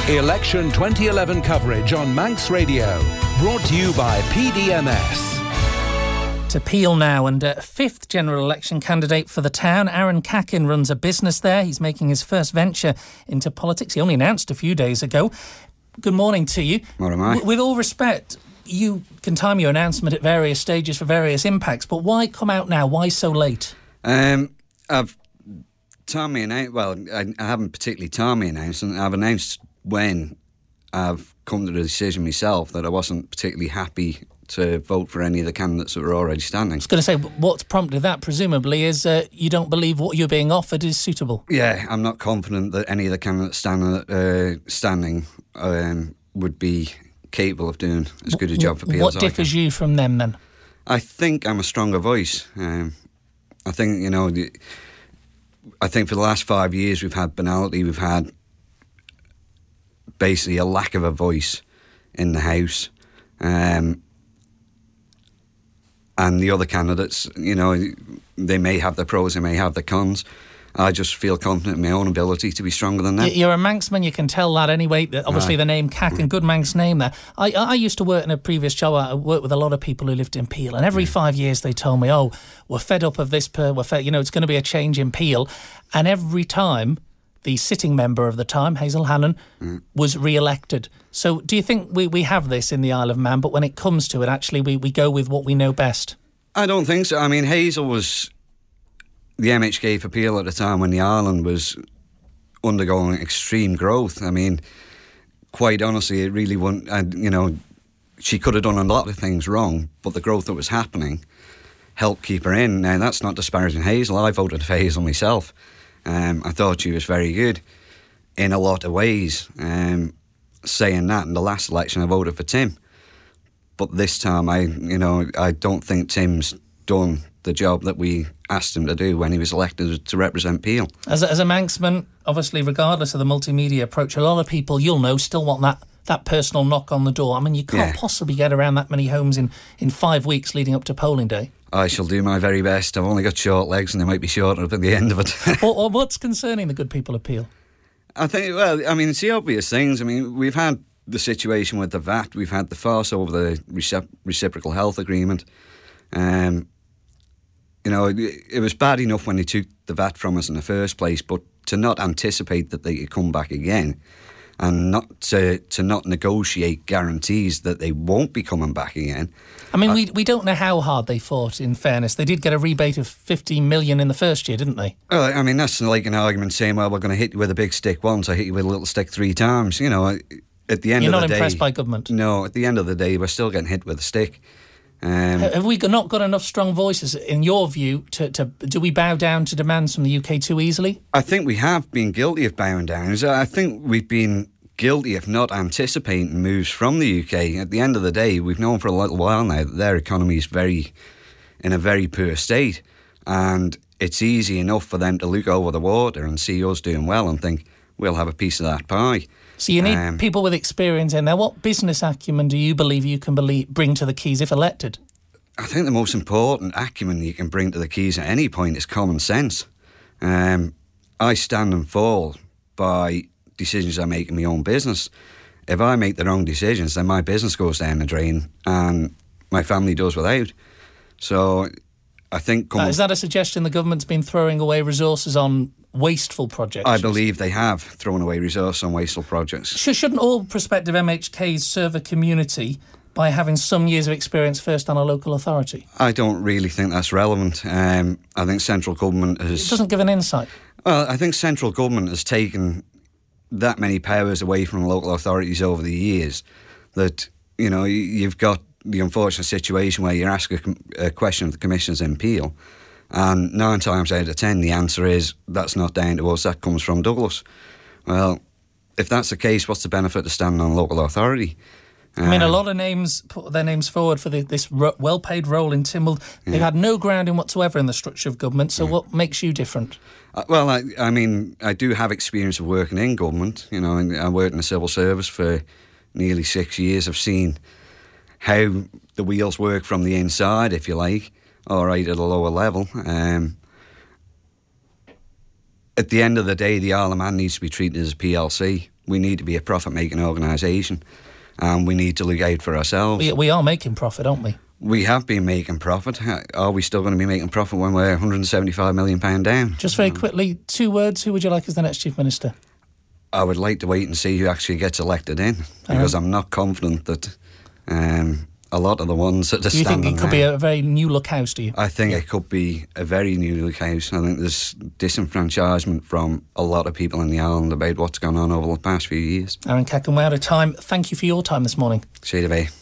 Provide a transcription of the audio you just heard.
Election 2011 coverage on Manx Radio. Brought to you by PDMS. To Peel now, and fifth general election candidate for the town. Aaron Cacken runs a business there. He's making his first venture into politics. He only announced a few days ago. Good morning to you. Morning. With all respect, you can time your announcement at various stages for various impacts, but why come out now? Why so late? I've timed me announced. Well, I haven't particularly timed me announcement. I've announced when I've come to the decision myself that I wasn't particularly happy to vote for any of the candidates that were already standing. I was going to say, what's prompted that, presumably, is you don't believe what you're being offered is suitable. Yeah, I'm not confident that any of the candidates standing would be capable of doing as good a job for Peel as I can. What differs you from them, then? I think I'm a stronger voice. I think, I think for the last 5 years we've had banality, we've had basically a lack of a voice in the House. And the other candidates, they may have their pros, they may have their cons. I just feel confident in my own ability to be stronger than them. You're a Manxman, you can tell that anyway. Obviously, the name Cacken, good Manx name there. I used to work in a previous job. I worked with a lot of people who lived in Peel, and every 5 years they told me, we're fed up of this, it's going to be a change in Peel. And every time, the sitting member of the time, Hazel Hannon, was re-elected. So do you think we have this in the Isle of Man, but when it comes to it, actually, we go with what we know best? I don't think so. I mean, Hazel was the MHK for Peel at the time when the island was undergoing extreme growth. I mean, quite honestly, it really wouldn't, she could have done a lot of things wrong, but the growth that was happening helped keep her in. Now, that's not disparaging Hazel. I voted for Hazel myself. I thought she was very good in a lot of ways. Saying that, in the last election I voted for Tim, but this time I don't think Tim's done the job that we asked him to do when he was elected to represent Peel. As a Manxman, obviously, regardless of the multimedia approach, a lot of people still want that personal knock on the door. I mean, you can't possibly get around that many homes in 5 weeks leading up to polling day. I shall do my very best. I've only got short legs and they might be shorter at the end of it. What's concerning the good people of Peel? I think, it's the obvious things. I mean, we've had the situation with the VAT. We've had the farce over the reciprocal health agreement. It was bad enough when they took the VAT from us in the first place, but to not anticipate that they could come back again and not to not negotiate guarantees that they won't be coming back again. I mean, we don't know how hard they fought, in fairness. They did get a rebate of 15 million in the first year, didn't they? Well, I mean, that's like an argument saying, well, we're going to hit you with a big stick once, I hit you with a little stick 3 times. At the end of the day... You're not impressed by government? No, at the end of the day, we're still getting hit with a stick. Have we not got enough strong voices, in your view, do we bow down to demands from the UK too easily? I think we have been guilty of bowing down. I think we've been guilty of not anticipating moves from the UK. At the end of the day, we've known for a little while now that their economy is in a very poor state, and it's easy enough for them to look over the water and see us doing well and think, we'll have a piece of that pie. So you need people with experience in there. What business acumen do you believe you can bring to the Keys if elected? I think the most important acumen you can bring to the Keys at any point is common sense. I stand and fall by decisions I make in my own business. If I make the wrong decisions, then my business goes down the drain and my family does without. So I think... Is that a suggestion the government's been throwing away resources on wasteful projects? I believe they have thrown away resources on wasteful projects. Shouldn't all prospective MHKs serve a community by having some years of experience first on a local authority? I don't really think that's relevant. I think central government has... It doesn't give an insight. Well, I think central government has taken that many powers away from local authorities over the years that, you've got the unfortunate situation where you're asking a question of the commissioners in Peel, and 9 times out of 10 the answer is, that's not down to us, that comes from Douglas. Well, if that's the case, what's the benefit of standing on local authority? I mean, a lot of names put their names forward for this well-paid role in Tynwald. They've had no grounding whatsoever in the structure of government, so what makes you different? Well, I do have experience of working in government. I worked in the civil service for nearly 6 years. I've seen how the wheels work from the inside, if you like, all right, at a lower level. At the end of the day, the Isle of Man needs to be treated as a PLC. we need to be a profit-making organisation, and we need to look out for ourselves. We are making profit, aren't we? We have been making profit. Are we still going to be making profit when we're £175 million down? Just very quickly, 2 words. Who would you like as the next Chief Minister? I would like to wait and see who actually gets elected in, because I'm not confident that a lot of the ones that are standing. Do you think it could be a very new look house, do you? I think it could be a very new look house. I think there's disenfranchisement from a lot of people in the island about what's gone on over the past few years. Aaron Cacken, we're out of time. Thank you for your time this morning. See you, bye.